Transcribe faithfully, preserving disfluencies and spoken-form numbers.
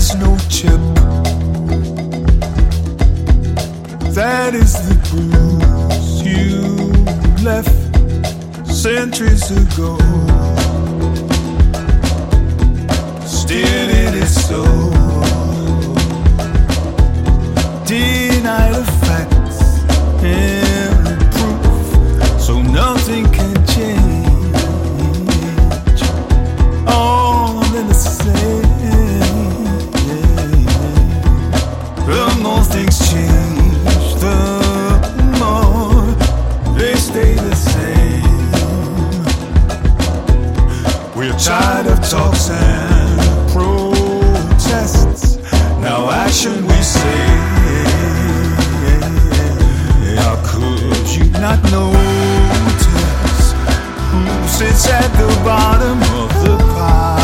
there's no chip. That is the bruise you left centuries ago. Still it is so. Deny the facts and the proof, so nothing can change. All in the same. The more things change, the more they stay the same. We're tired of talks and protests. Now action we say. How could you not notice who sits at the bottom of the pile?